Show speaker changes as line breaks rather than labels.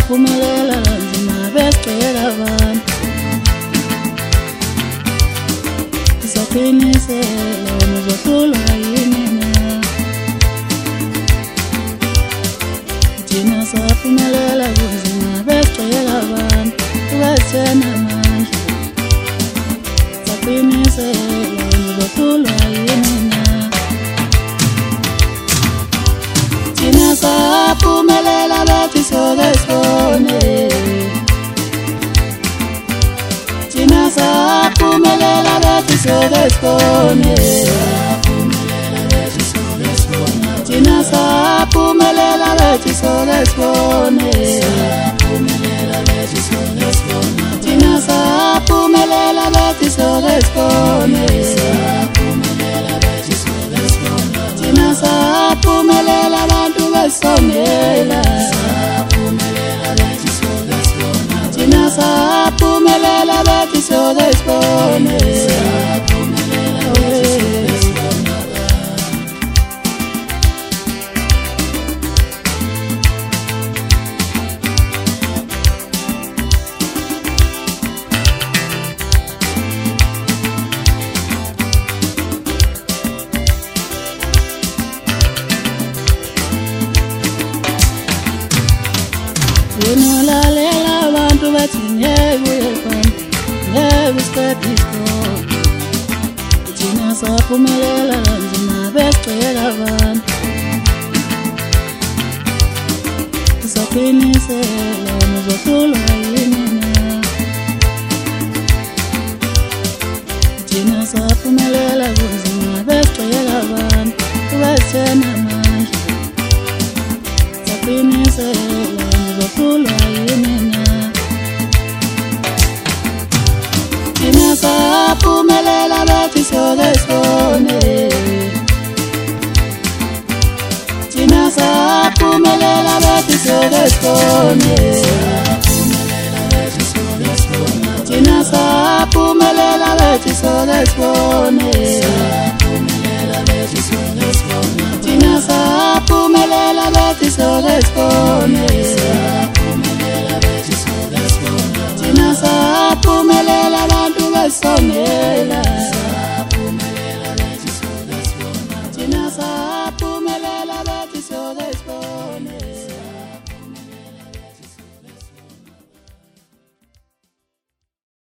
saphumelela kanzima becela abantu saqinisela uzohlulwa yini na thina saphumelela kanzima becela abantu wethena manje saqinisela uzohlulwa yini na thina saphumelela bathi sokesibone thina saphumelela bathi sokesibone thina saphumelela bathi sokesibone thina saphumelela bathi sokesibone thina saphumelela abantu besongela thina saphumelela bathi sokesibone Unolalela abantu bathi ngeke uyefana ngeke usiqedisho thina saphumelela kanzima becela abantu saqinisela uzohlulwa yini na thina saphumelela kanzima becela abantu wethena manje saqinisela uzohlulwa yini na thina saphumelela bathi sokesibone thina saphumelela bathi sokesibone thina saphumelela bathi sokesibone thina saphumelela bathi sokesibone